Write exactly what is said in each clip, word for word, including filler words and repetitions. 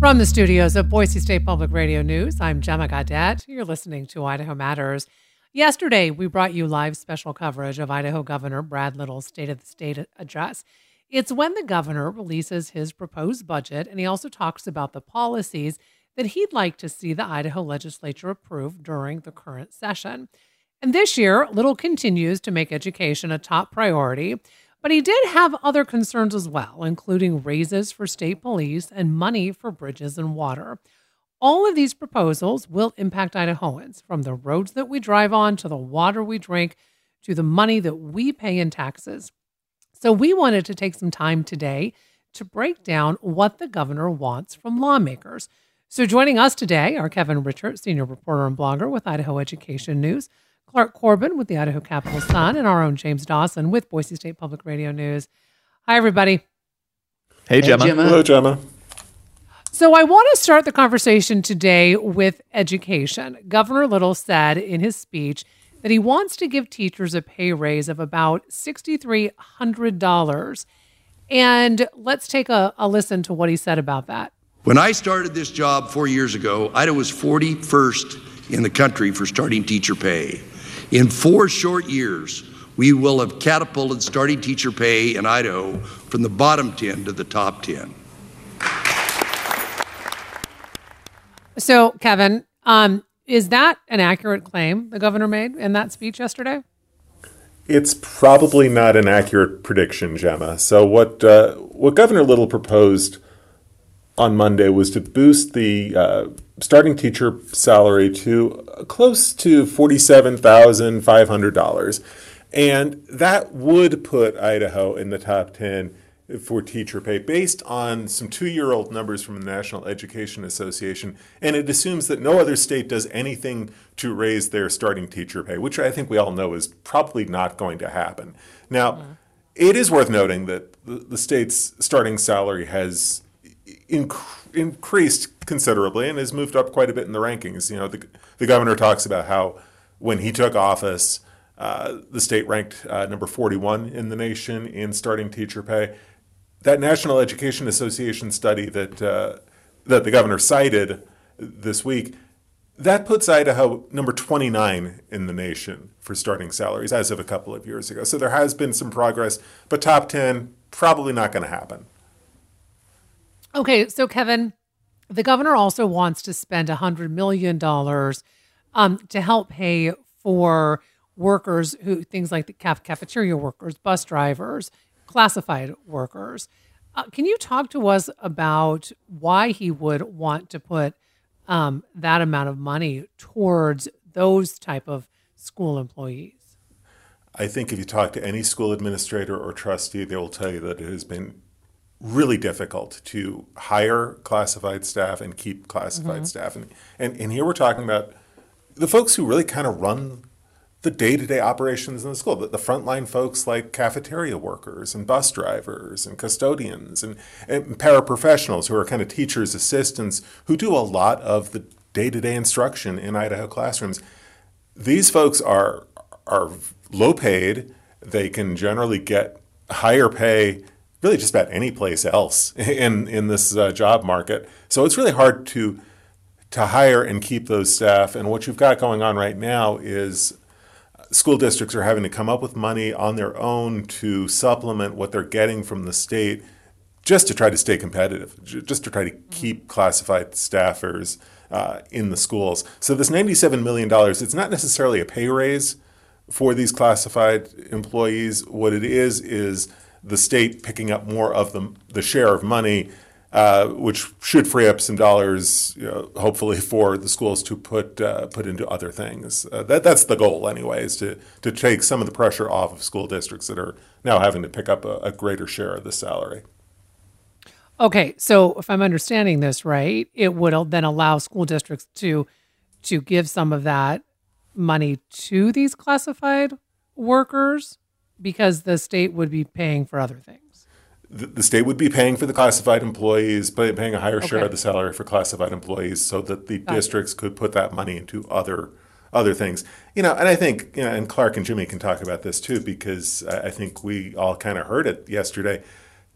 From the studios of Boise State Public Radio News, I'm Gemma Gaudette. You're listening to Idaho Matters. Yesterday, we brought you live special coverage of Idaho Governor Brad Little's State of the State address. It's when the governor releases his proposed budget, and he also talks about the policies that he'd like to see the Idaho legislature approve during the current session. And this year, Little continues to make education a top priority, but he did have other concerns as well, including raises for state police and money for bridges and water. All of these proposals will impact Idahoans, from the roads that we drive on to the water we drink to the money that we pay in taxes. So we wanted to take some time today to break down what the governor wants from lawmakers. So joining us today are Kevin Richert, senior reporter and blogger with Idaho Education News, Clark Corbin with the Idaho Capital Sun, and our own James Dawson with Boise State Public Radio News. Hi, everybody. Hey, Gemma. Hey, Gemma. Hello, Gemma. So I want to start the conversation today with education. Governor Little said in his speech that he wants to give teachers a pay raise of about six thousand three hundred dollars. And let's take a, a listen to what he said about that. When I started this job four years ago, Idaho was forty-first in the country for starting teacher pay. In four short years, we will have catapulted starting teacher pay in Idaho from the bottom ten to the top ten. So, Kevin, um, is that an accurate claim the governor made in that speech yesterday? It's probably not an accurate prediction, Gemma. So what uh, what Governor Little proposed on Monday was to boost the uh, starting teacher salary to close to forty-seven thousand five hundred dollars. And that would put Idaho in the top ten for teacher pay based on some two-year-old numbers from the National Education Association. And it assumes that no other state does anything to raise their starting teacher pay, which I think we all know is probably not going to happen. Now, mm-hmm. It is worth noting that the, the state's starting salary has inc- increased considerably and has moved up quite a bit in the rankings. You know, the, the governor talks about how when he took office, uh, the state ranked uh, number forty-one in the nation in starting teacher pay. That National Education Association study that uh, that the governor cited this week, that puts Idaho number twenty-nine in the nation for starting salaries as of a couple of years ago. So there has been some progress, but top ten, probably not going to happen. Okay, so Kevin, the governor also wants to spend one hundred million dollars um, to help pay for workers who, things like the caf- cafeteria workers, bus drivers, classified workers. Uh, can you talk to us about why he would want to put um, that amount of money towards those type of school employees? I think if you talk to any school administrator or trustee, they will tell you that it has been really difficult to hire classified staff and keep classified mm-hmm. staff. And, and and here we're talking about the folks who really kind of run the day-to-day operations in the school, the, the frontline folks like cafeteria workers and bus drivers and custodians and, and paraprofessionals who are kind of teachers' assistants who do a lot of the day-to-day instruction in Idaho classrooms. These folks are are low paid. They can generally get higher pay really just about any place else in, in this uh, job market. So it's really hard to to hire and keep those staff. And what you've got going on right now is school districts are having to come up with money on their own to supplement what they're getting from the state just to try to stay competitive, just to try to keep classified staffers uh, in the schools. So this ninety-seven million dollars, it's not necessarily a pay raise for these classified employees. What it is is the state picking up more of the, the share of money, uh, which should free up some dollars, you know, hopefully for the schools to put uh, put into other things. Uh, that that's the goal, anyway, is to to take some of the pressure off of school districts that are now having to pick up a, a greater share of the salary. Okay, so if I'm understanding this right, it would then allow school districts to to give some of that money to these classified workers because the state would be paying for other things. The, the state would be paying for the classified employees, but paying a higher okay. share of the salary for classified employees so that the Got districts it. could put that money into other other things. You know, and I think, you know, and Clark and Jimmy can talk about this too, because I think we all kind of heard it yesterday.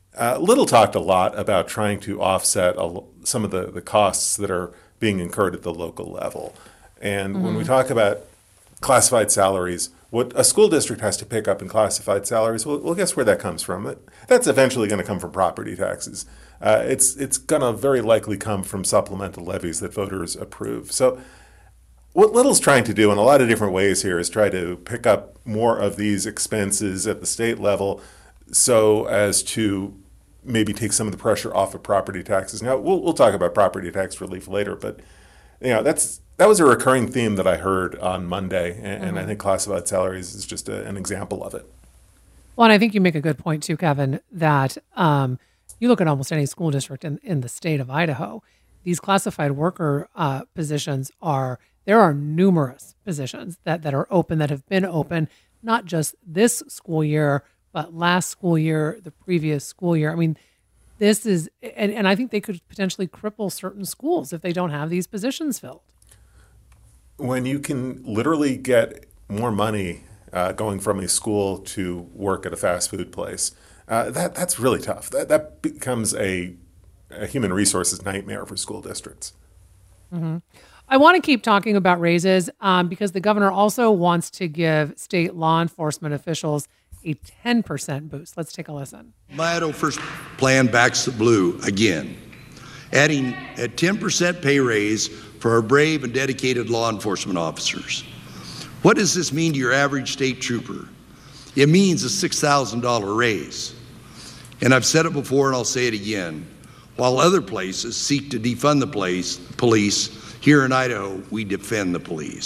Uh, Little talked a lot about trying to offset a, some of the, the costs that are being incurred at the local level. And mm-hmm. when we talk about classified salaries, what a school district has to pick up in classified salaries, well, well guess where that comes from? That's eventually going to come from property taxes. Uh, it's it's going to very likely come from supplemental levies that voters approve. So what Little's trying to do in a lot of different ways here is try to pick up more of these expenses at the state level so as to maybe take some of the pressure off of property taxes. Now, we'll, we'll talk about property tax relief later, but you know, that's that was a recurring theme that I heard on Monday, and, mm-hmm. and I think classified salaries is just a, an example of it. Well, and I think you make a good point too, Kevin, that um, you look at almost any school district in, in the state of Idaho, these classified worker uh, positions are, there are numerous positions that, that are open, that have been open, not just this school year, but last school year, the previous school year. I mean, this is, and, and I think they could potentially cripple certain schools if they don't have these positions filled. When you can literally get more money uh, going from a school to work at a fast food place, uh, that that's really tough. That that becomes a, a human resources nightmare for school districts. Mm-hmm. I want to keep talking about raises um, because the governor also wants to give state law enforcement officials a ten percent boost. Let's take a listen. My Idaho First plan backs the blue again, adding a ten percent pay raise for our brave and dedicated law enforcement officers. What does this mean to your average state trooper? It means a six thousand dollars raise. And I've said it before and I'll say it again. While other places seek to defund the place, police, here in Idaho, we defend the police.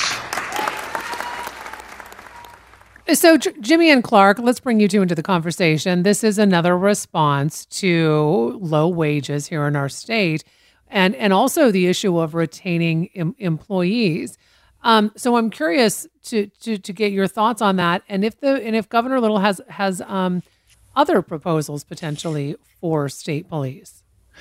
So, J- Jimmy and Clark, let's bring you two into the conversation. This is another response to low wages here in our state, and and also the issue of retaining em- employees. Um, so, I'm curious to, to to get your thoughts on that, and if the and if Governor Little has has um, other proposals potentially for state police.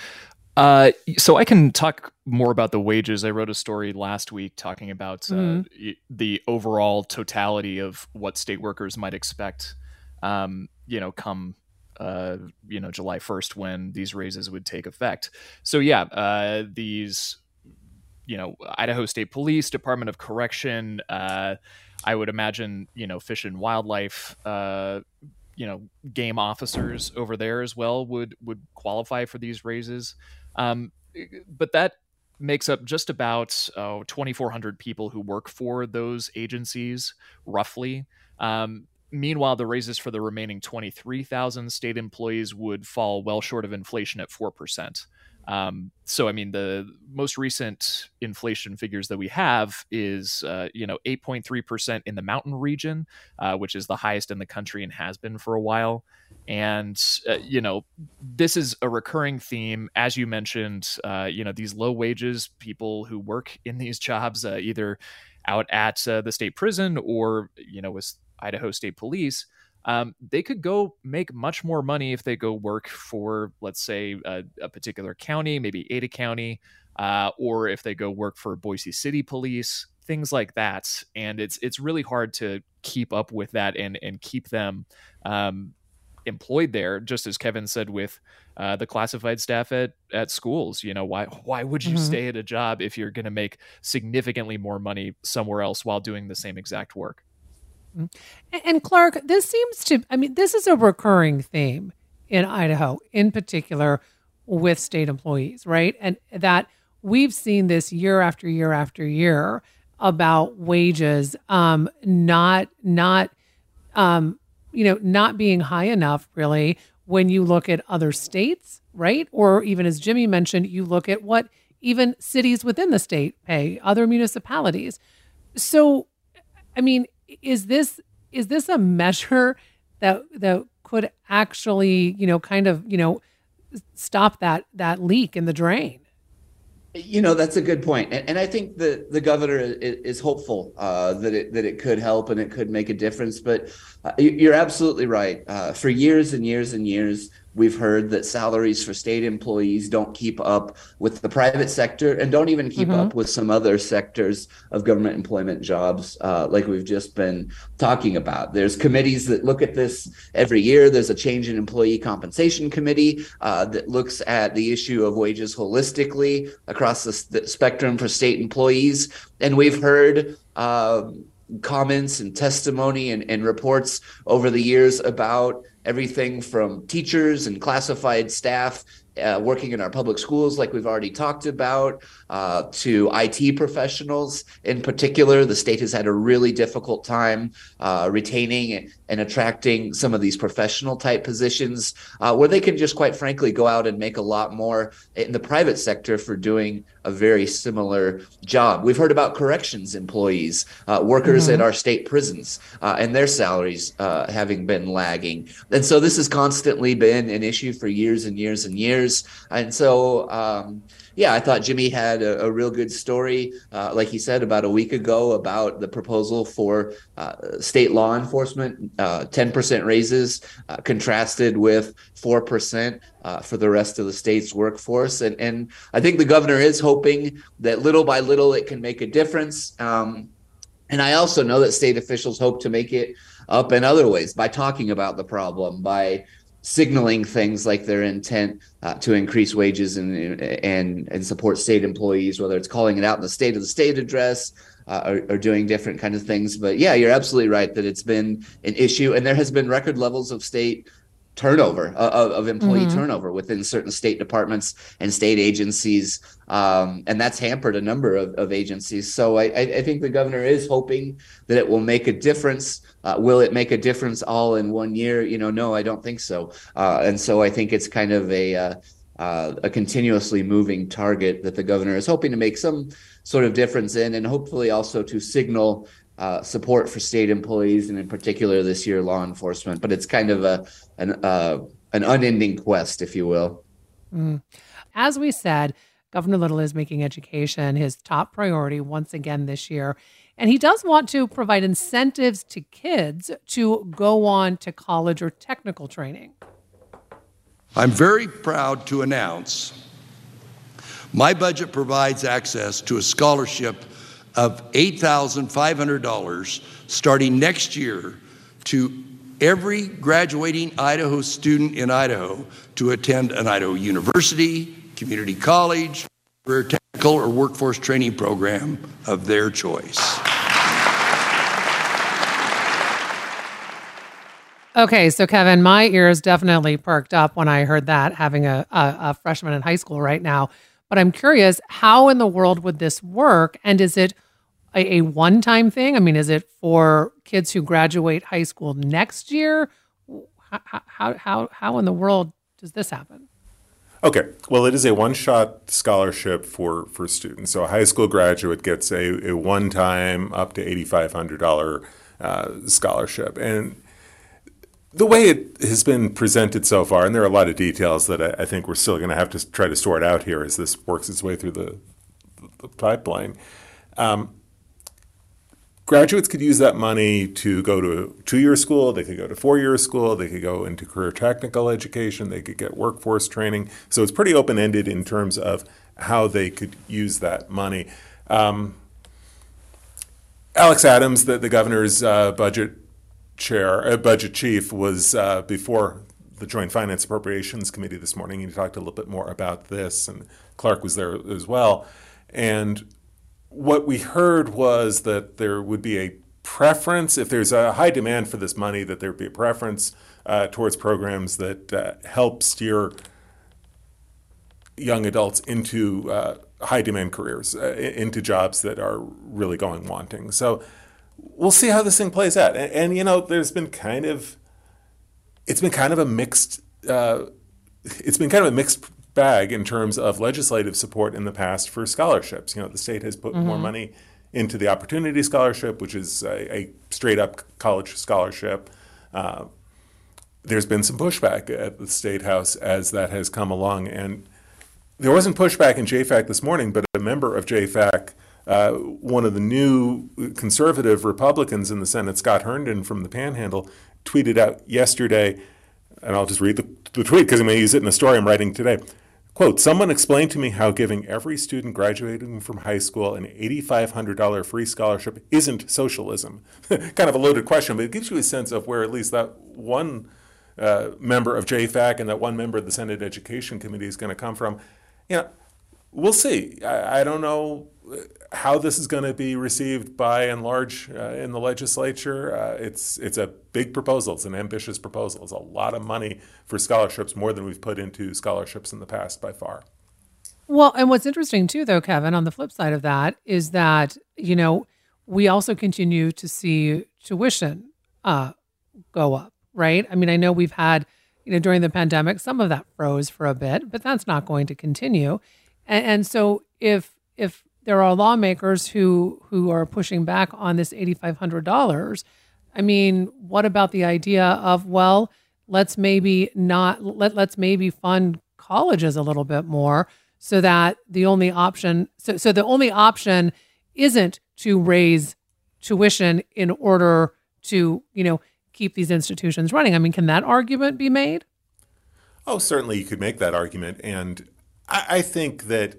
Uh, so I can talk more about the wages. I wrote a story last week talking about uh, mm-hmm. the overall totality of what state workers might expect, um, you know, come, uh, you know, July first when these raises would take effect. So, yeah, uh, these, you know, Idaho State Police, Department of Correction, uh, I would imagine, you know, Fish and Wildlife, uh, you know, game officers over there as well would, would qualify for these raises. Um, but that makes up just about oh, twenty-four hundred people who work for those agencies, roughly. Um, meanwhile, the raises for the remaining twenty-three thousand state employees would fall well short of inflation at four percent. Um, so, I mean, the most recent inflation figures that we have is, uh, you know, eight point three percent in the mountain region, uh, which is the highest in the country and has been for a while. And, uh, you know, this is a recurring theme. As you mentioned, uh, you know, these low wages, people who work in these jobs, uh, either out at uh, the state prison or, you know, with Idaho State Police, um, they could go make much more money if they go work for, let's say, a, a particular county, maybe Ada County, uh, or if they go work for Boise City Police, things like that. And it's it's really hard to keep up with that and and keep them um, employed there. Just as Kevin said with uh, the classified staff at at schools, you know, why why would you mm-hmm. stay at a job if you're going to make significantly more money somewhere else while doing the same exact work? And Clark, this seems to, I mean, this is a recurring theme in Idaho, in particular with state employees, right? And that we've seen this year after year after year about wages um, not, not, um, you know, not being high enough, really, when you look at other states, right? Or even as Jimmy mentioned, you look at what even cities within the state pay, other municipalities. So, I mean, Is this is this a measure that that could actually, you know, kind of, you know, stop that that leak in the drain? You know, that's a good point. And, and I think the, the governor is, is hopeful uh, that it that it could help and it could make a difference. But uh, you're absolutely right. Uh, for years and years and years, We've heard that salaries for state employees don't keep up with the private sector and don't even keep mm-hmm. up with some other sectors of government employment jobs, uh, like we've just been talking about. There's committees that look at this every year. There's a change in employee compensation committee uh, that looks at the issue of wages holistically across the, the spectrum for state employees. And we've heard uh, comments and testimony and, and reports over the years about everything from teachers and classified staff uh, working in our public schools, like we've already talked about, uh, to I T professionals in particular. The state has had a really difficult time uh, retaining and attracting some of these professional type positions uh, where they can just, quite frankly, go out and make a lot more in the private sector for doing a very similar job. We've heard about corrections employees, uh, workers mm-hmm. at our state prisons, uh, and their salaries uh, having been lagging. And so this has constantly been an issue for years and years and years. And so, um, yeah, I thought Jimmy had a, a real good story, uh, like he said, about a week ago about the proposal for uh, state law enforcement, uh, ten percent raises uh, contrasted with four percent uh, for the rest of the state's workforce. And, and I think the governor is hoping that little by little it can make a difference. Um, and I also know that state officials hope to make it up in other ways by talking about the problem, by signaling things like their intent uh, to increase wages and, and and support state employees, whether it's calling it out in the State of the State address uh, or, or doing different kinds of things. But yeah, you're absolutely right that it's been an issue, and there has been record levels of state turnover, uh, of, of employee mm-hmm. turnover within certain state departments and state agencies. Um, and that's hampered a number of, of agencies. So I, I think the governor is hoping that it will make a difference. Uh, will it make a difference all in one year? You know, no, I don't think so. Uh, and so I think it's kind of a uh, uh, a continuously moving target that the governor is hoping to make some sort of difference in, and hopefully also to signal uh, support for state employees, and in particular this year, law enforcement. But it's kind of a an uh, an unending quest, if you will. Mm. As we said, Governor Little is making education his top priority once again this year. And he does want to provide incentives to kids to go on to college or technical training. I'm very proud to announce my budget provides access to a scholarship of eight thousand five hundred dollars starting next year to every graduating Idaho student in Idaho to attend an Idaho university, community college, career technical or workforce training program of their choice. Okay, so Kevin, my ears definitely perked up when I heard that, having a, a, a freshman in high school right now. But I'm curious, how in the world would this work? And is it a, a one-time thing? I mean, is it for kids who graduate high school next year? How, how, how, how in the world does this happen? Okay, well, it is a one-shot scholarship for, for students. So a high school graduate gets a, a one-time up to eight thousand five hundred dollars uh, scholarship. And the way it has been presented so far, and there are a lot of details that I, I think we're still going to have to try to sort out here as this works its way through the, the pipeline. Um, graduates could use that money to go to two-year school, they could go to four-year school, they could go into career technical education, they could get workforce training. So it's pretty open-ended in terms of how they could use that money. Um, Alex Adams, the, the governor's uh, budget chair, uh, budget chief, was uh, before the Joint Finance Appropriations Committee this morning. He talked a little bit more about this, and Clark was there as well. And what we heard was that there would be a preference, if there's a high demand for this money, that there would be a preference uh, towards programs that uh, help steer young adults into uh, high demand careers, uh, into jobs that are really going wanting. So we'll see how this thing plays out. And, and, you know, there's been kind of, it's been kind of a mixed, uh, it's been kind of a mixed bag in terms of legislative support in the past for scholarships. You know, the state has put mm-hmm. more money into the Opportunity Scholarship, which is a, a straight up college scholarship. Uh, there's been some pushback at the State House as that has come along. And there wasn't pushback in J FAC this morning, but a member of J FAC, Uh, one of the new conservative Republicans in the Senate, Scott Herndon from the Panhandle, tweeted out yesterday, and I'll just read the, the tweet because I'm going to use it in the story I'm writing today. Quote, someone explained to me how giving every student graduating from high school an eight thousand five hundred dollars free scholarship isn't socialism. Kind of a loaded question, but it gives you a sense of where at least that one uh, member of J FAC and that one member of the Senate Education Committee is going to come from. You know, we'll see. I, I don't know how this is going to be received by and large uh, in the legislature. Uh, it's it's a big proposal. It's an ambitious proposal. It's a lot of money for scholarships, more than we've put into scholarships in the past by far. Well, and what's interesting too, though, Kevin, on the flip side of that is that, you know, we also continue to see tuition uh, go up, right? I mean, I know we've had, you know, during the pandemic, some of that froze for a bit, but that's not going to continue. And, and so if if there are lawmakers who who are pushing back on this eight thousand five hundred dollars, I mean, what about the idea of, well, let's maybe not, let, let's maybe fund colleges a little bit more so that the only option, so, so the only option isn't to raise tuition in order to, you know, keep these institutions running. I mean, can that argument be made? Oh, certainly you could make that argument. And I, I think that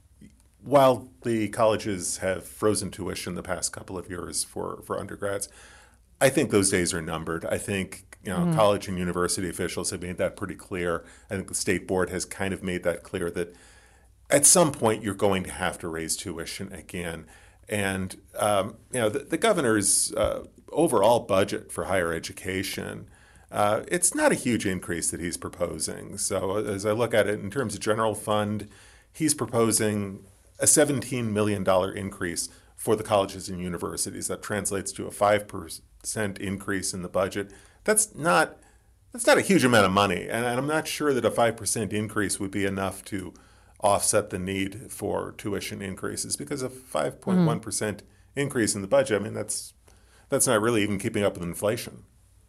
while the colleges have frozen tuition the past couple of years for, for undergrads, I think those days are numbered. I think, you know, mm-hmm. college and university officials have made that pretty clear. I think the state board has kind of made that clear that at some point you're going to have to raise tuition again. And, um, you know, the, the governor's uh, overall budget for higher education, uh, it's not a huge increase that he's proposing. So as I look at it in terms of general fund, he's proposing a seventeen million dollars increase for the colleges and universities. That translates to a five percent increase in the budget. That's not that's not a huge amount of money, and I'm not sure that a five percent increase would be enough to offset the need for tuition increases, because a five point one percent mm-hmm. increase in the budget, I mean, that's that's not really even keeping up with inflation.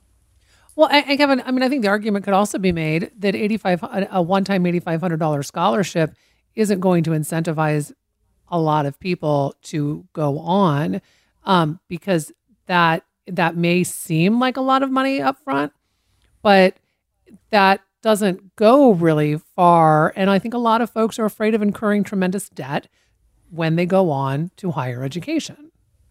Well, and Kevin, I mean, I think the argument could also be made that eighty-five a one-time eight thousand five hundred dollars scholarship isn't going to incentivize a lot of people to go on, um, because that that may seem like a lot of money up front, but that doesn't go really far. And I think a lot of folks are afraid of incurring tremendous debt when they go on to higher education.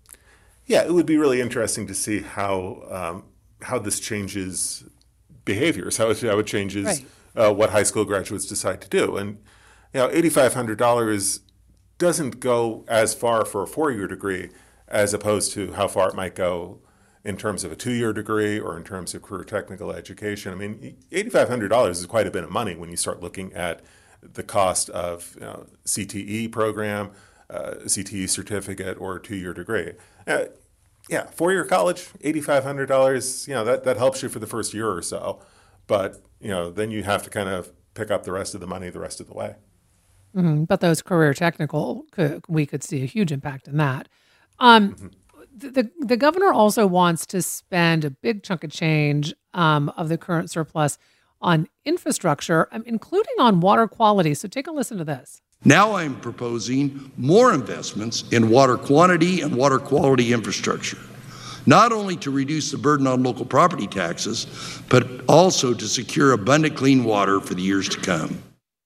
Yeah, it would be really interesting to see how um, how this changes behaviors, how it, how it changes right. uh, what high school graduates decide to do. And you know, eight thousand five hundred dollars doesn't go as far for a four-year degree as opposed to how far it might go in terms of a two-year degree or in terms of career technical education. I mean, eight thousand five hundred dollars is quite a bit of money when you start looking at the cost of, you know, C T E program, uh, C T E certificate, or a two-year degree. Uh, yeah, four-year college, eight thousand five hundred dollars, you know, that, that helps you for the first year or so. But, you know, then you have to kind of pick up the rest of the money the rest of the way. Mm-hmm. But those career technical, could, we could see a huge impact in that. Um, mm-hmm. the, the governor also wants to spend a big chunk of change um, of the current surplus on infrastructure, um, including on water quality. So take a listen to this. Now I'm proposing more investments in water quantity and water quality infrastructure, not only to reduce the burden on local property taxes, but also to secure abundant clean water for the years to come.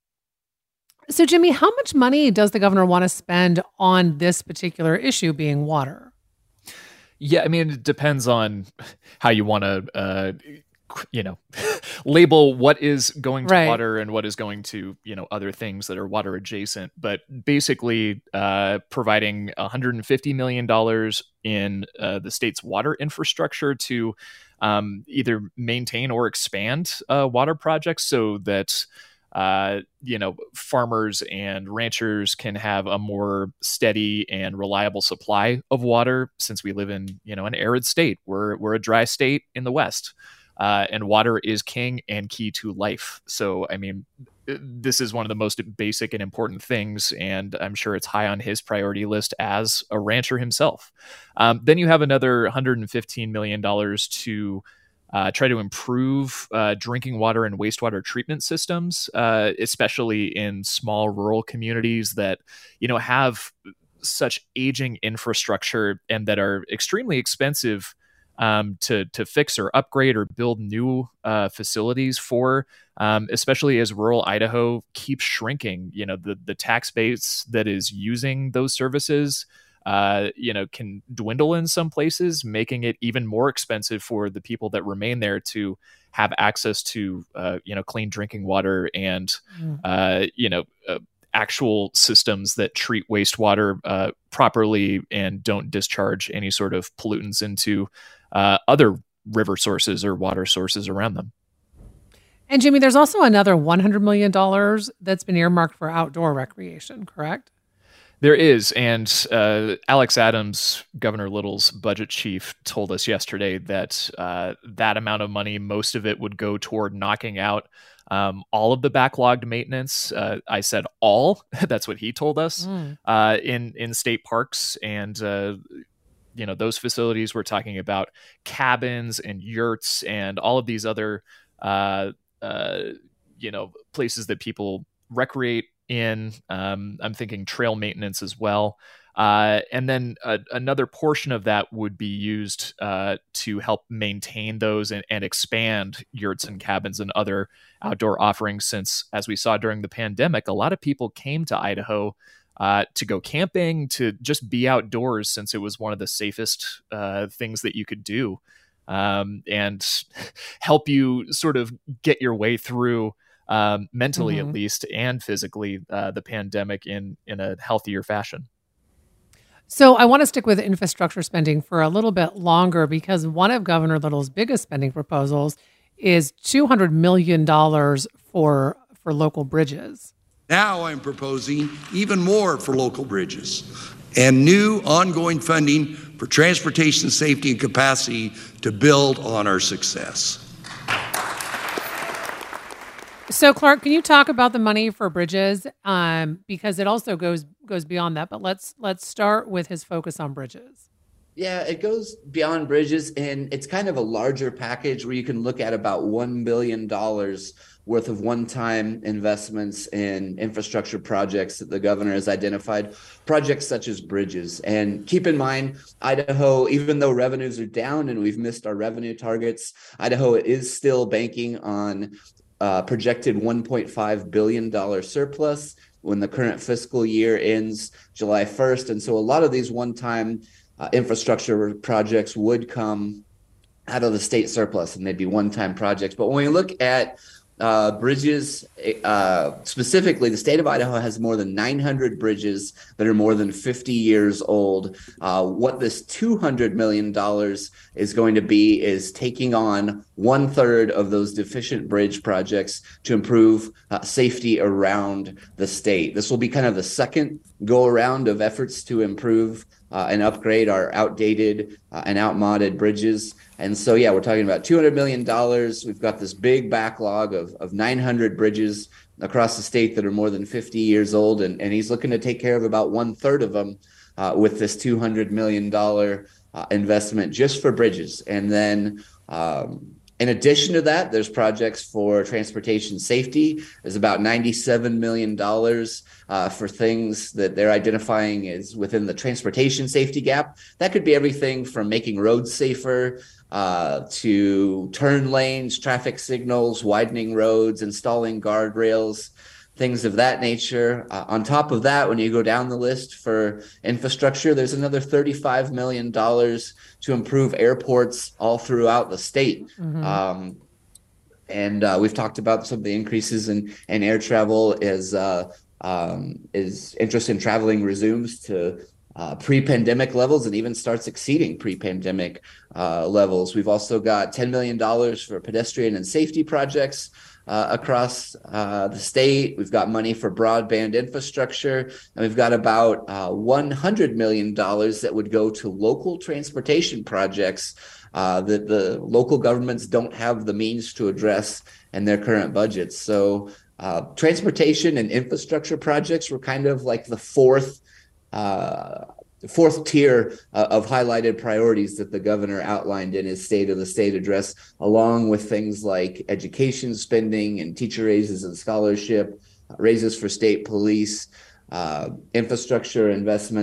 So, Jimmy, how much money does the governor want to spend on this particular issue, being water? Yeah, I mean, it depends on how you want to, uh, you know, label what is going to right. water and what is going to, you know, other things that are water adjacent. But basically, uh, providing one hundred fifty million dollars in uh, the state's water infrastructure to um, either maintain or expand uh, water projects so that Uh, you know, farmers and ranchers can have a more steady and reliable supply of water, since we live in, you know, an arid state. We're we're a dry state in the West, uh, and water is king and key to life. So, I mean, this is one of the most basic and important things, and I'm sure it's high on his priority list as a rancher himself. Um, then you have another one hundred fifteen million dollars to Uh, try to improve uh, drinking water and wastewater treatment systems, uh, especially in small rural communities that, you know, have such aging infrastructure and that are extremely expensive um, to to fix or upgrade or build new uh, facilities for, um, especially as rural Idaho keeps shrinking. You know, the the tax base that is using those services, uh, you know, can dwindle in some places, making it even more expensive for the people that remain there to have access to, uh, you know, clean drinking water and, mm. uh, you know, uh, actual systems that treat wastewater uh, properly and don't discharge any sort of pollutants into uh, other river sources or water sources around them. And Jimmy, there's also another one hundred million dollars that's been earmarked for outdoor recreation, correct? There is, and uh, Alex Adams, Governor Little's budget chief, told us yesterday that uh, that amount of money, most of it would go toward knocking out um, all of the backlogged maintenance. Uh, I said all. That's what he told us mm. uh, in in state parks, and uh, you know, those facilities. We're talking about cabins and yurts and all of these other uh, uh, you know places that people recreate in. Um, I'm thinking trail maintenance as well. Uh, and then a, another portion of that would be used uh, to help maintain those and, and expand yurts and cabins and other outdoor offerings, since, as we saw during the pandemic, a lot of people came to Idaho uh, to go camping, to just be outdoors, since it was one of the safest uh, things that you could do, um, and help you sort of get your way through Um, mentally, mm-hmm. at least, and physically, uh, the pandemic in in a healthier fashion. So I want to stick with infrastructure spending for a little bit longer, because one of Governor Little's biggest spending proposals is two hundred million dollars for for local bridges. Now I'm proposing even more for local bridges and new ongoing funding for transportation safety and capacity to build on our success. So, Clark, can you talk about the money for bridges? Um, because it also goes goes beyond that. But let's let's start with his focus on bridges. Yeah, it goes beyond bridges, and it's kind of a larger package where you can look at about one billion dollars worth of one-time investments in infrastructure projects that the governor has identified, projects such as bridges. And keep in mind, Idaho, even though revenues are down and we've missed our revenue targets, Idaho is still banking on Uh, projected one point five billion dollars surplus when the current fiscal year ends July first. And so a lot of these one-time uh, infrastructure projects would come out of the state surplus, and they'd be one-time projects. But when we look at uh, bridges, uh, specifically, the state of Idaho has more than nine hundred bridges that are more than fifty years old. Uh, what this two hundred million dollars is going to be is taking on one third of those deficient bridge projects to improve uh, safety around the state. This will be kind of the second go around of efforts to improve uh, and upgrade our outdated uh, and outmoded bridges. And so, yeah, we're talking about two hundred million dollars. We've got this big backlog of, of nine hundred bridges across the state that are more than fifty years old. And, and he's looking to take care of about one third of them uh, with this two hundred million dollars uh, investment just for bridges. And then um, in addition to that, there's projects for transportation safety. There's about ninety-seven million dollars uh, for things that they're identifying as within the transportation safety gap. That could be everything from making roads safer uh, to turn lanes, traffic signals, widening roads, installing guardrails, things of that nature. Uh, on top of that, when you go down the list for infrastructure, there's another thirty-five million dollars to improve airports all throughout the state. Mm-hmm. Um, and uh, we've talked about some of the increases in, in air travel as uh, um, as interest in traveling resumes to uh, pre-pandemic levels and even starts exceeding pre-pandemic uh, levels. We've also got ten million dollars for pedestrian and safety projects Uh, across uh, the state. We've got money for broadband infrastructure, and we've got about uh, one hundred million dollars that would go to local transportation projects uh, that the local governments don't have the means to address in their current budgets. So uh, transportation and infrastructure projects were kind of like the fourth uh, fourth tier uh, of highlighted priorities that the governor outlined in his State of the State address, along with things like education spending and teacher raises and scholarship, raises for state police, uh, infrastructure investments,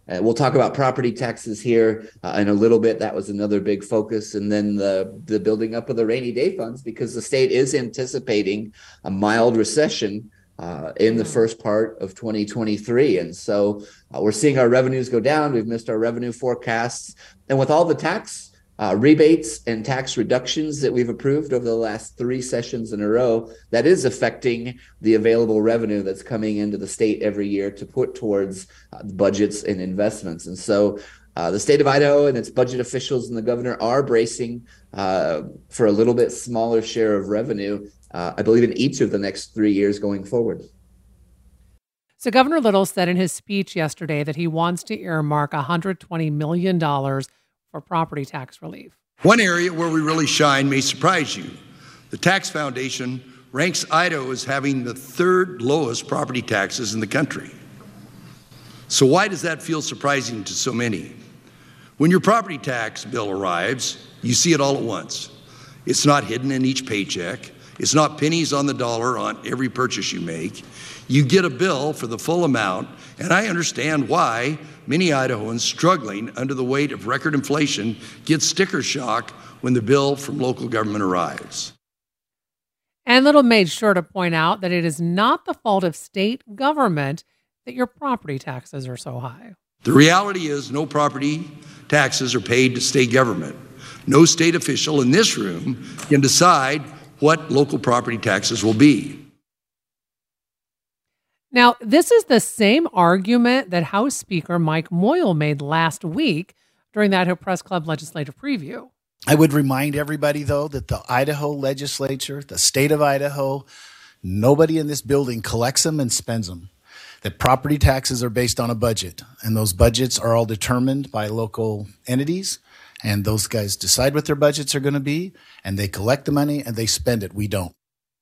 Uh, we'll talk about property taxes here uh, in a little bit. That was another big focus. And then the, the building up of the rainy day funds, because the state is anticipating a mild recession uh, in the first part of twenty twenty-three. And so uh, we're seeing our revenues go down. We've missed our revenue forecasts. And with all the tax Uh, rebates and tax reductions that we've approved over the last three sessions in a row, that is affecting the available revenue that's coming into the state every year to put towards uh, budgets and investments. And so uh, the state of Idaho and its budget officials and the governor are bracing uh, for a little bit smaller share of revenue, uh, I believe, in each of the next three years going forward. So Governor Little said in his speech yesterday that he wants to earmark one hundred twenty million dollars for property tax relief. One area where we really shine may surprise you. The Tax Foundation ranks Idaho as having the third lowest property taxes in the country. So why does that feel surprising to so many? When your property tax bill arrives, you see it all at once. It's not hidden in each paycheck. It's not pennies on the dollar on every purchase you make. You get a bill for the full amount, and I understand why many Idahoans struggling under the weight of record inflation get sticker shock when the bill from local government arrives. And Little made sure to point out that it is not the fault of state government that your property taxes are so high. The reality is no property taxes are paid to state government. No state official in this room can decide what local property taxes will be. Now, this is the same argument that House Speaker Mike Moyle made last week during the Idaho Press Club legislative preview. I would remind everybody, though, that the Idaho legislature, the state of Idaho, nobody in this building collects them and spends them. That property taxes are based on a budget, and those budgets are all determined by local entities, and those guys decide what their budgets are going to be, and they collect the money and they spend it. We don't.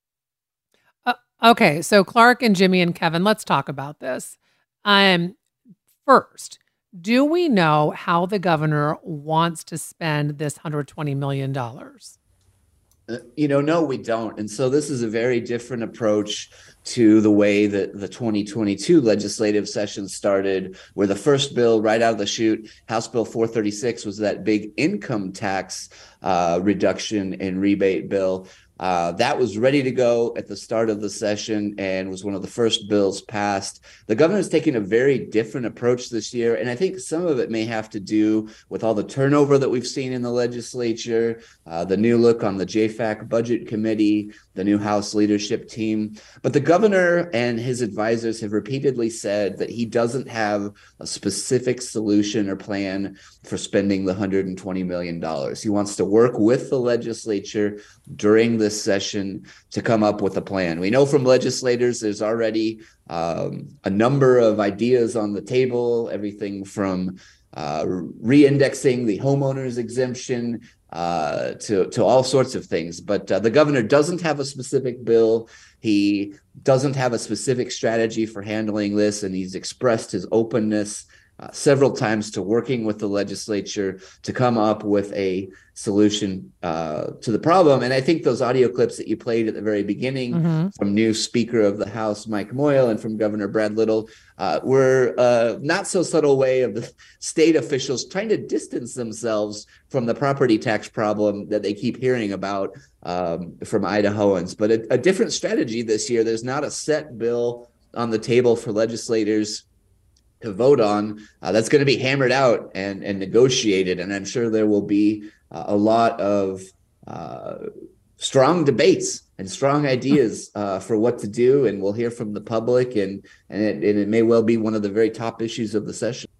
Okay, so Clark and Jimmy and Kevin, let's talk about this. Um, first, do we know how the governor wants to spend this one hundred twenty million dollars? Uh, you know, no, we don't. And so this is a very different approach to the way that the twenty twenty-two legislative session started, where the first bill right out of the chute, House Bill four thirty-six, was that big income tax uh, reduction and rebate bill. Uh, that was ready to go at the start of the session and was one of the first bills passed. The governor's taking a very different approach this year, and I think some of it may have to do with all the turnover that we've seen in the legislature, uh, the new look on the J FAC Budget Committee, the new House leadership team. But the governor and his advisors have repeatedly said that he doesn't have a specific solution or plan for spending the one hundred twenty million dollars. He wants to work with the legislature during this session to come up with a plan. We know from legislators there's already um, a number of ideas on the table, everything from uh, re-indexing the homeowners exemption uh, to, to all sorts of things. But uh, the governor doesn't have a specific bill. He doesn't have a specific strategy for handling this, and he's expressed his openness Uh, several times to working with the legislature to come up with a solution uh, to the problem. And I think those audio clips that you played at the very beginning mm-hmm. from new Speaker of the House, Mike Moyle, and from Governor Brad Little uh, were a not so subtle way of the state officials trying to distance themselves from the property tax problem that they keep hearing about um, from Idahoans. But a, a different strategy this year. There's not a set bill on the table for legislators to vote on uh, that's going to be hammered out and, and negotiated. And I'm sure there will be uh, a lot of uh, strong debates and strong ideas uh, for what to do. And we'll hear from the public, and, and, it, and it may well be one of the very top issues of the session.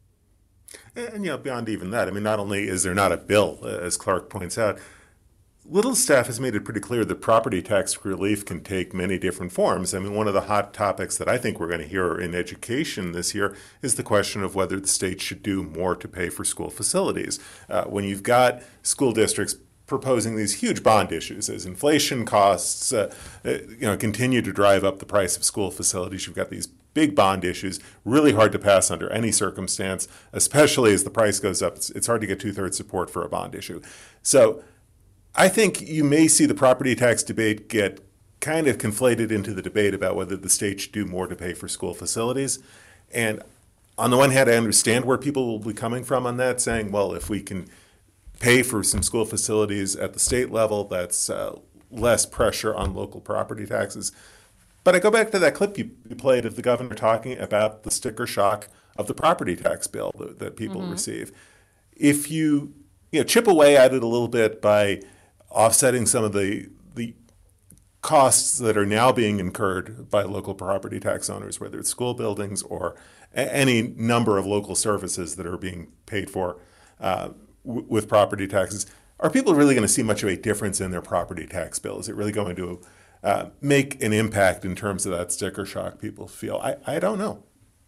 And, you know, beyond even that, I mean, not only is there not a bill, as Clark points out, Little's staff has made it pretty clear that property tax relief can take many different forms. I mean, one of the hot topics that I think we're going to hear in education this year is the question of whether the state should do more to pay for school facilities. Uh, when you've got school districts proposing these huge bond issues as inflation costs uh, you know, continue to drive up the price of school facilities, you've got these big bond issues, really hard to pass under any circumstance, especially as the price goes up. It's, it's hard to get two-thirds support for a bond issue. So I think you may see the property tax debate get kind of conflated into the debate about whether the state should do more to pay for school facilities. And on the one hand, I understand where people will be coming from on that, saying, well, if we can pay for some school facilities at the state level, that's uh, less pressure on local property taxes. But I go back to that clip you, you played of the governor talking about the sticker shock of the property tax bill that, that people mm-hmm. receive. If you, you know, chip away at it a little bit by offsetting some of the the costs that are now being incurred by local property tax owners, whether it's school buildings or a- any number of local services that are being paid for uh, w- with property taxes, are people really going to see much of a difference in their property tax bill? Is it really going to uh, make an impact in terms of that sticker shock people feel? I, I don't know.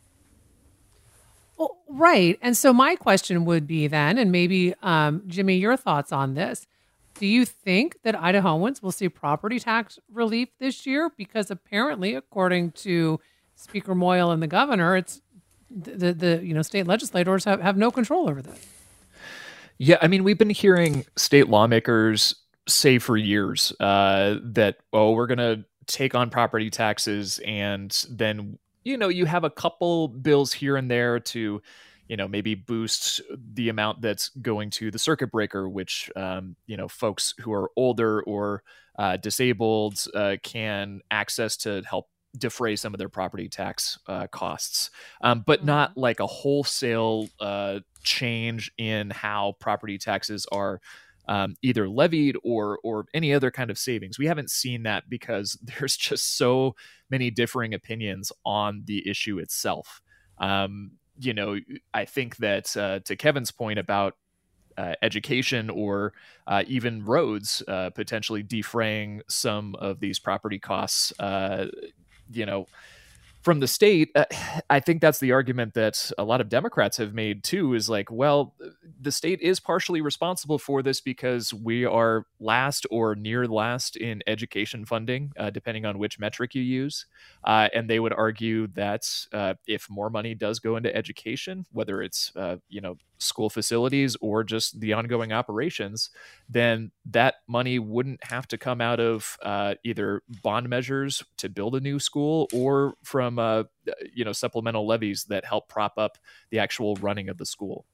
Well, right. And so my question would be then, and maybe, um, Jimmy, your thoughts on this. Do you think that Idahoans will see property tax relief this year? Because apparently, according to Speaker Moyle and the governor, it's the, the you know state legislators have, have no control over this. Yeah, I mean, we've been hearing state lawmakers say for years uh, that, oh, we're going to take on property taxes, and then, you know, you have a couple bills here and there to, you know, maybe boost the amount that's going to the circuit breaker, which, um, you know, folks who are older or uh, disabled uh, can access to help defray some of their property tax uh, costs, um, but not like a wholesale uh, change in how property taxes are um, either levied or or any other kind of savings. We haven't seen that because there's just so many differing opinions on the issue itself. Um, you know, I think that uh, to Kevin's point about uh, education or uh, even roads uh, potentially defraying some of these property costs, uh, you know, from the state, uh, I think that's the argument that a lot of Democrats have made too, is like, well, the state is partially responsible for this because we are last or near last in education funding, uh, depending on which metric you use. Uh, and they would argue that uh, if more money does go into education, whether it's, uh, you know, school facilities or just the ongoing operations, then that money wouldn't have to come out of uh, either bond measures to build a new school or from uh, you know supplemental levies that help prop up the actual running of the school.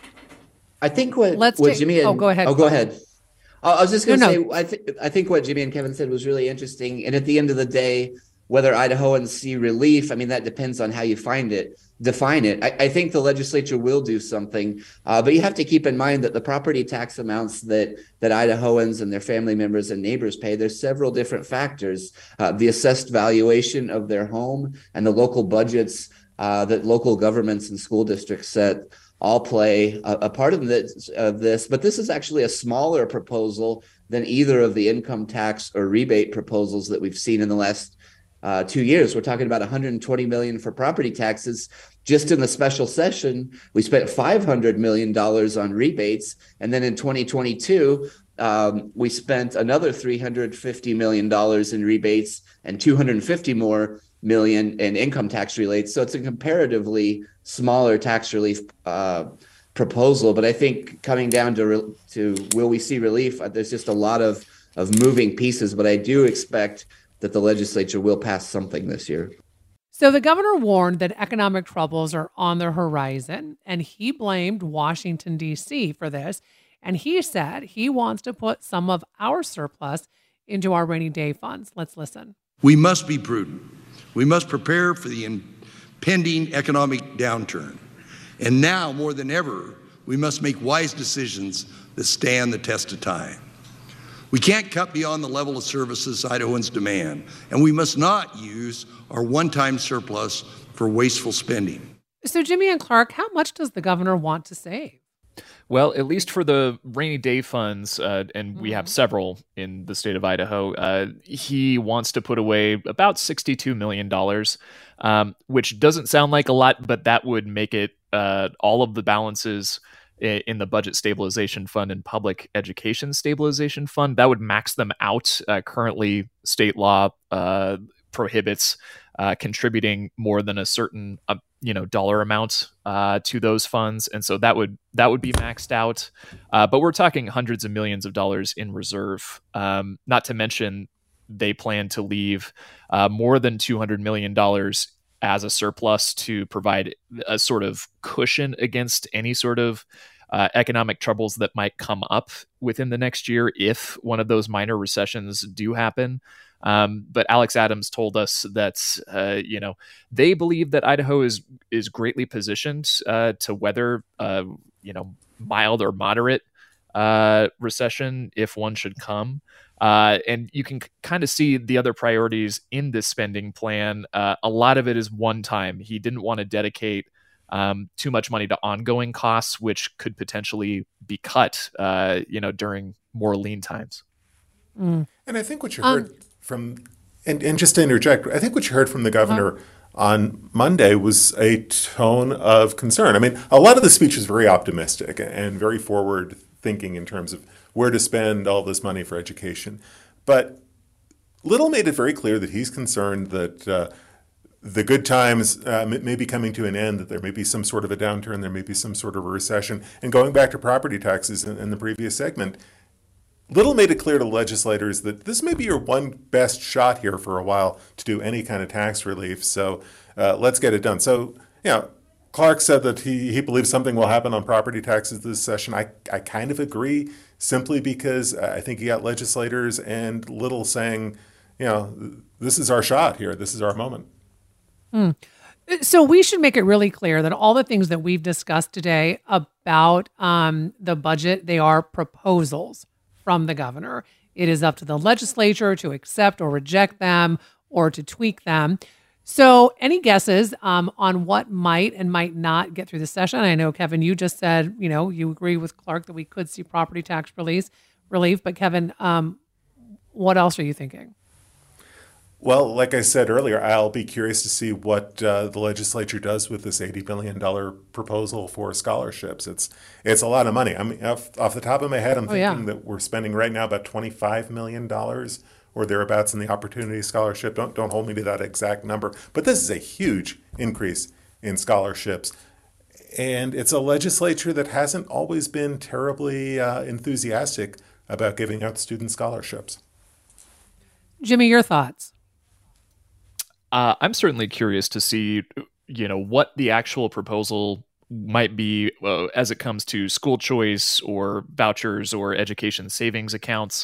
I think what, Let's what take, Jimmy and, oh go ahead. Oh, go ahead. I was just going to no, say, no. I, th- I think what Jimmy and Kevin said was really interesting. And at the end of the day, whether Idahoans see relief, I mean, that depends on how you find it, define it. I, I think the legislature will do something, uh, but you have to keep in mind that the property tax amounts that that Idahoans and their family members and neighbors pay, there's several different factors. Uh, the assessed valuation of their home and the local budgets uh, that local governments and school districts set all play a, a part of this, of this. But this is actually a smaller proposal than either of the income tax or rebate proposals that we've seen in the last Uh, two years. We're talking about one hundred twenty million dollars for property taxes. Just in the special session, we spent five hundred million dollars on rebates. And then in twenty twenty-two, um, we spent another three hundred fifty million dollars in rebates and two hundred fifty more million in income tax relates. So it's a comparatively smaller tax relief uh, proposal. But I think coming down to, re- to will we see relief, uh, there's just a lot of, of moving pieces. But I do expect that the legislature will pass something this year. So the governor warned that economic troubles are on the horizon, and he blamed Washington, D C for this. And he said he wants to put some of our surplus into our rainy day funds. Let's listen. We must be prudent. We must prepare for the impending economic downturn. And now, more than ever, we must make wise decisions that stand the test of time. We can't cut beyond the level of services Idahoans demand, and we must not use our one-time surplus for wasteful spending. So, Jimmy and Clark, how much does the governor want to save? Well, at least for the rainy day funds, uh, and mm-hmm. we have several in the state of Idaho, uh, he wants to put away about sixty-two million dollars, um, which doesn't sound like a lot, but that would make it uh, all of the balances in the Budget Stabilization Fund and Public Education Stabilization Fund. That would max them out. Uh, currently, state law uh, prohibits uh, contributing more than a certain uh, you know dollar amount uh, to those funds, and so that would that would be maxed out. Uh, but we're talking hundreds of millions of dollars in reserve. Um, not to mention, they plan to leave uh, more than two hundred million dollars as a surplus to provide a sort of cushion against any sort of uh, economic troubles that might come up within the next year if one of those minor recessions do happen. Um, but Alex Adams told us that uh, you know they believe that Idaho is is greatly positioned uh, to weather uh, you know mild or moderate uh, recession if one should come. Uh, and you can c- kind of see the other priorities in this spending plan. Uh, a lot of it is one time. He didn't want to dedicate um, too much money to ongoing costs, which could potentially be cut, uh, you know, during more lean times. Mm. And I think what you Um, heard from, and, and just to interject, I think what you heard from the governor uh-huh. on Monday was a tone of concern. I mean, a lot of the speech is very optimistic and very forward thinking in terms of where to spend all this money for education. But Little made it very clear that he's concerned that uh, the good times uh, may be coming to an end, that there may be some sort of a downturn, there may be some sort of a recession. And going back to property taxes in, in the previous segment, Little made it clear to legislators that this may be your one best shot here for a while to do any kind of tax relief. So uh, let's get it done. So, you know, Clark said that he, he believes something will happen on property taxes this session. I, I kind of agree, simply because I think you got legislators and Little saying, you know, this is our shot here. This is our moment. Hmm. So we should make it really clear that all the things that we've discussed today about um, the budget, they are proposals from the governor. It is up to the legislature to accept or reject them or to tweak them. So any guesses um, on what might and might not get through the session? I know, Kevin, you just said, you know, you agree with Clark that we could see property tax release, relief. But Kevin, um, what else are you thinking? Well, like I said earlier, I'll be curious to see what uh, the legislature does with this eighty billion dollars proposal for scholarships. It's it's a lot of money. I mean, off, off the top of my head, I'm Oh, thinking yeah. that we're spending right now about twenty-five million dollars or thereabouts in the Opportunity Scholarship. Don't don't hold me to that exact number. But this is a huge increase in scholarships. And it's a legislature that hasn't always been terribly uh, enthusiastic about giving out student scholarships. Jimmy, your thoughts? Uh, I'm certainly curious to see, you know, what the actual proposal might be uh, as it comes to school choice or vouchers or education savings accounts.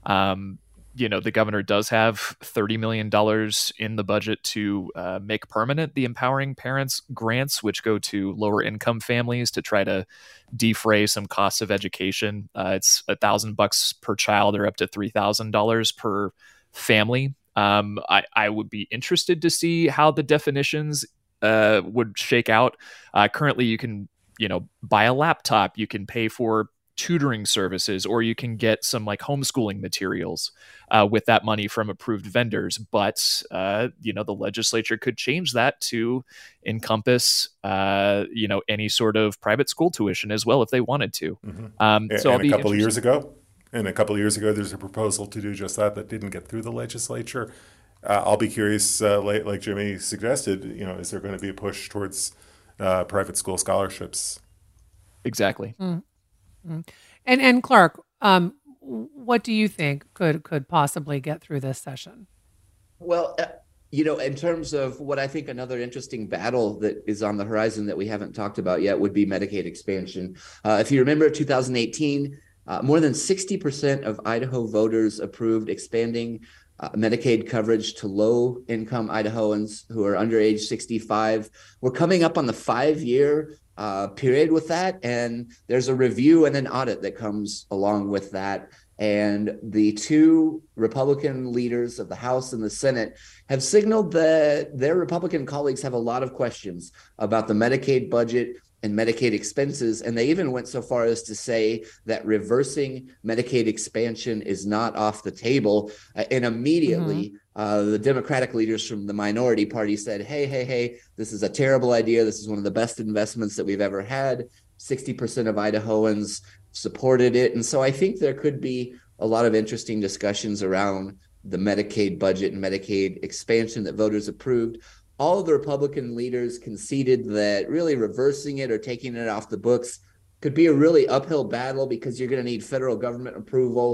Um, you know, the governor does have thirty million dollars in the budget to uh, make permanent the Empowering Parents grants, which go to lower income families to try to defray some costs of education. Uh, it's a thousand bucks per child or up to three thousand dollars per family. Um, I, I would be interested to see how the definitions uh, would shake out. Uh, currently, you can, you know, buy a laptop, you can pay for tutoring services, or you can get some like homeschooling materials uh, with that money from approved vendors. But, uh, you know, the legislature could change that to encompass, uh, you know, any sort of private school tuition as well if they wanted to. Mm-hmm. Um, and so I'll and be a couple of interested. years ago, and a couple of years ago, there's a proposal to do just that that didn't get through the legislature. Uh, I'll be curious, uh, like, like Jimmy suggested, you know, is there going to be a push towards uh, private school scholarships? Exactly. Mm-hmm. And and Clark, um, what do you think could could possibly get through this session? Well, uh, you know, in terms of what I think another interesting battle that is on the horizon that we haven't talked about yet would be Medicaid expansion. Uh, if you remember two thousand eighteen, uh, more than sixty percent of Idaho voters approved expanding uh, Medicaid coverage to low-income Idahoans who are under age sixty-five. We're coming up on the five-year uh, period with that, and there's a review and an audit that comes along with that. And the two Republican leaders of the House and the Senate have signaled that their Republican colleagues have a lot of questions about the Medicaid budget and Medicaid expenses. And they even went so far as to say that reversing Medicaid expansion is not off the table. Uh, and immediately, mm-hmm. uh, the Democratic leaders from the minority party said, hey, hey, hey, this is a terrible idea. This is one of the best investments that we've ever had. sixty percent of Idahoans supported it. And so I think there could be a lot of interesting discussions around the Medicaid budget and Medicaid expansion that voters approved. All of the Republican leaders conceded that really reversing it or taking it off the books could be a really uphill battle because you're going to need federal government approval.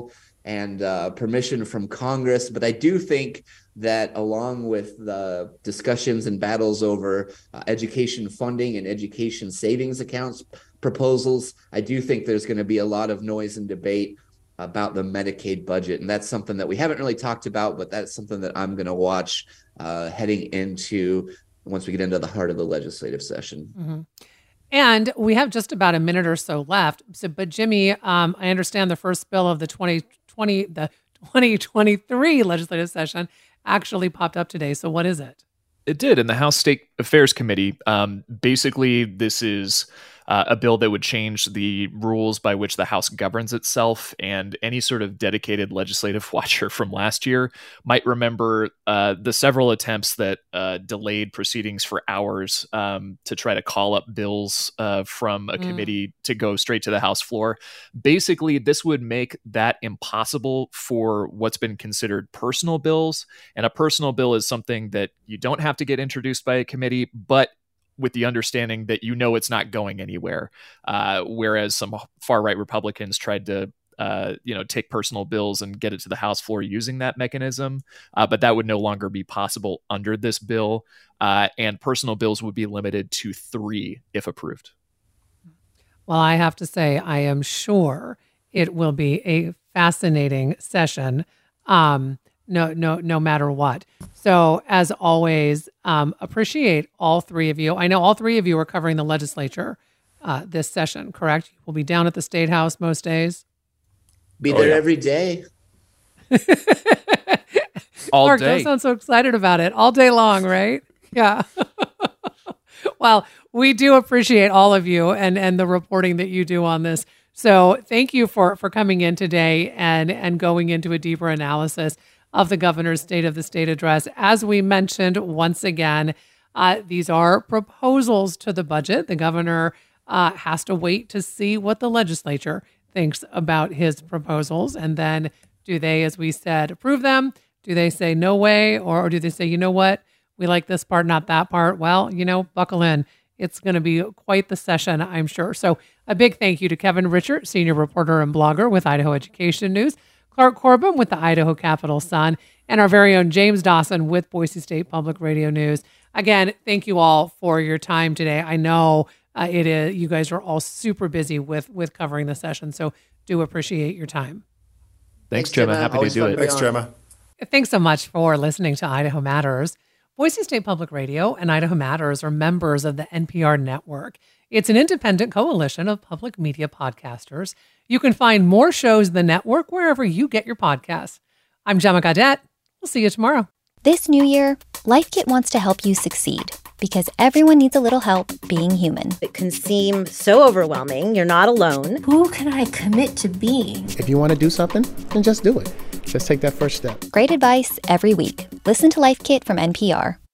and uh, permission from Congress. But I do think that along with the discussions and battles over uh, education funding and education savings accounts proposals, I do think there's going to be a lot of noise and debate about the Medicaid budget. And that's something that we haven't really talked about, but that's something that I'm going to watch uh, heading into once we get into the heart of the legislative session. Mm-hmm. And we have just about a minute or so left. So, but Jimmy, um, I understand the first bill of the twenty twenty, the twenty twenty-three legislative session actually popped up today. So what is it? It did in the House State Affairs Committee. Um, basically, this is uh, a bill that would change the rules by which the House governs itself. And any sort of dedicated legislative watcher from last year might remember uh, the several attempts that uh, delayed proceedings for hours um, to try to call up bills uh, from a mm. committee to go straight to the House floor. Basically, this would make that impossible for what's been considered personal bills. And a personal bill is something that you don't have to get introduced by a committee, but with the understanding that you know it's not going anywhere. Uh, whereas some far-right Republicans tried to uh, you know, take personal bills and get it to the House floor using that mechanism. Uh, but that would no longer be possible under this bill. Uh, and personal bills would be limited to three if approved. Well, I have to say, I am sure it will be a fascinating session. Um, No, no, no matter what. So as always, um, appreciate all three of you. I know all three of you are covering the legislature uh, this session, correct? You will be down at the State House most days. Be there oh, yeah. every day. all Mark, day. Don't sound so excited about it. All day long, right? Yeah. Well, we do appreciate all of you and, and the reporting that you do on this. So thank you for, for coming in today and, and going into a deeper analysis of the governor's State of the State address. As we mentioned, once again, uh, these are proposals to the budget. The governor uh, has to wait to see what the legislature thinks about his proposals. And then do they, as we said, approve them? Do they say no way? Or, or do they say, you know what, we like this part, not that part? Well, you know, buckle in. It's going to be quite the session, I'm sure. So a big thank you to Kevin Richert, senior reporter and blogger with Idaho Education News, Clark Corbin with the Idaho Capital Sun, and our very own James Dawson with Boise State Public Radio News. Again, thank you all for your time today. I know uh, it is you guys are all super busy with with covering the session, so do appreciate your time. Thanks, Gemma. Happy to do it. Thanks, Gemma. Thanks so much for listening to Idaho Matters. Boise State Public Radio and Idaho Matters are members of the N P R network. It's an independent coalition of public media podcasters. You can find more shows in the network wherever you get your podcasts. I'm Gemma Gaudette. We'll see you tomorrow. This new year, LifeKit wants to help you succeed because everyone needs a little help being human. It can seem so overwhelming. You're not alone. Who can I commit to being? If you want to do something, then just do it. Just take that first step. Great advice every week. Listen to LifeKit from N P R.